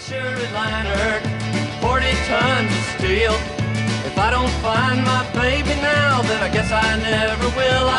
luxury liner, 40 tons of steel. If I don't find my baby now, then I guess I never will.